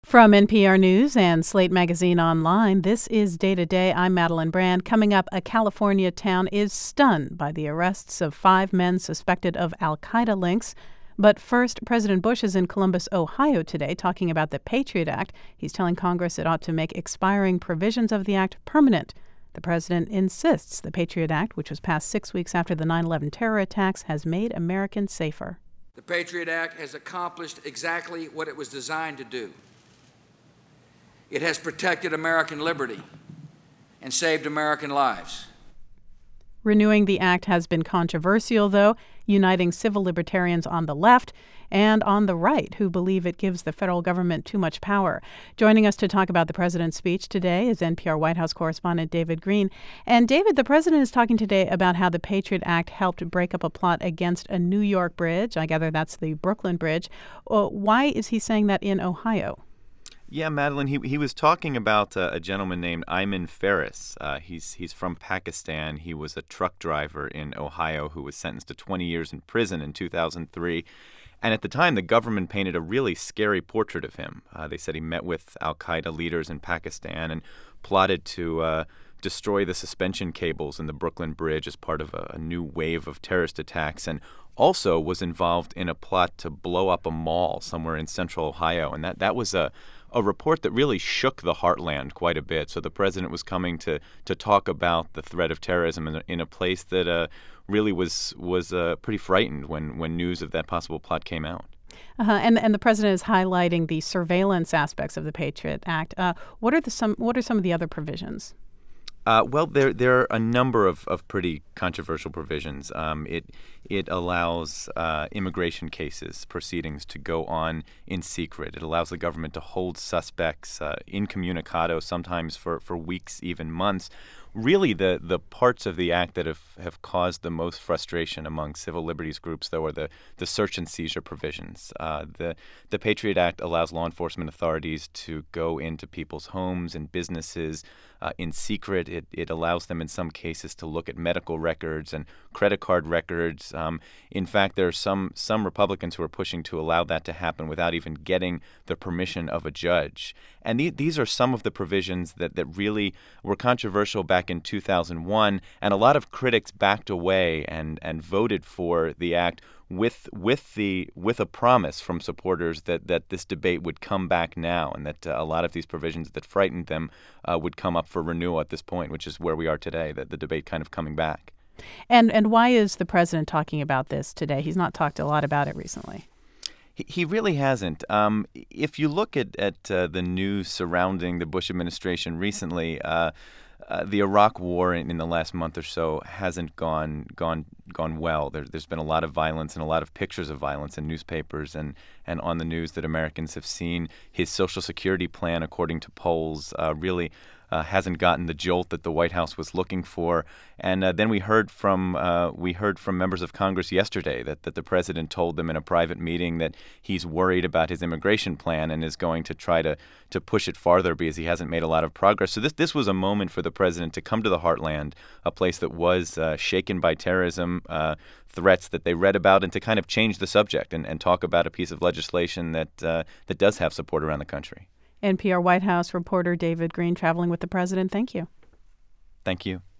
From NPR News and Slate Magazine Online, this is Day to Day. I'm Madeline Brand. Coming up, a California town is stunned by the arrests of 5 men suspected of al-Qaeda links. But first, President Bush is in Columbus, Ohio today talking about the Patriot Act. He's telling Congress it ought to make expiring provisions of the act permanent. The president insists the Patriot Act, which was passed 6 weeks after the 9/11 terror attacks, has made Americans safer. The Patriot Act has accomplished exactly what it was designed to do. It has protected American liberty and saved American lives. Renewing the act has been controversial, though, uniting civil libertarians on the left and on the right who believe it gives the federal government too much power. Joining us to talk about the president's speech today is NPR White House correspondent David Greene. And David, the president is talking today about how the Patriot Act helped break up a plot against a New York bridge. I gather that's the Brooklyn Bridge. Why is he saying that in Ohio? Yeah, Madeline, he was talking about a gentleman named Ayman Farris. He's from Pakistan. He was a truck driver in Ohio who was sentenced to 20 years in prison in 2003. And at the time, the government painted a really scary portrait of him. They said he met with al-Qaeda leaders in Pakistan and plotted to destroy the suspension cables in the Brooklyn Bridge as part of a new wave of terrorist attacks, and also was involved in a plot to blow up a mall somewhere in central Ohio. And that was a report that really shook the heartland quite a bit. So the president was coming to talk about the threat of terrorism in a place that really was pretty frightened when news of that possible plot came out. And the president is highlighting the surveillance aspects of the Patriot Act. What are some of the other provisions? Well, there are a number of pretty controversial provisions. It allows immigration proceedings to go on in secret. It allows the government to hold suspects incommunicado, sometimes for weeks, even months. Really, the parts of the act that have caused the most frustration among civil liberties groups, though, are the search and seizure provisions. The Patriot Act allows law enforcement authorities to go into people's homes and businesses in secret. It allows them in some cases to look at medical records and credit card records. In fact, there are some Republicans who are pushing to allow that to happen without even getting the permission of a judge. And these are some of the provisions that really were controversial back in 2001, and a lot of critics backed away and voted for the act with a promise from supporters that this debate would come back now, and that a lot of these provisions that frightened them would come up for renewal at this point, which is where we are today, that the debate kind of coming back. And why is the president talking about this today? He's not talked a lot about it recently. He really hasn't. If you look at the news surrounding the Bush administration recently, the Iraq War in the last month or so hasn't gone well. There's been a lot of violence and a lot of pictures of violence in newspapers and on the news that Americans have seen. His Social Security plan, according to polls, really hasn't gotten the jolt that the White House was looking for. And then we heard from members of Congress yesterday that the president told them in a private meeting that he's worried about his immigration plan and is going to try to push it farther because he hasn't made a lot of progress. So this was a moment for the president to come to the heartland, a place that was shaken by terrorism threats that they read about, and to kind of change the subject and talk about a piece of legislation that does have support around the country. NPR White House reporter David Greene traveling with the president. Thank you. Thank you.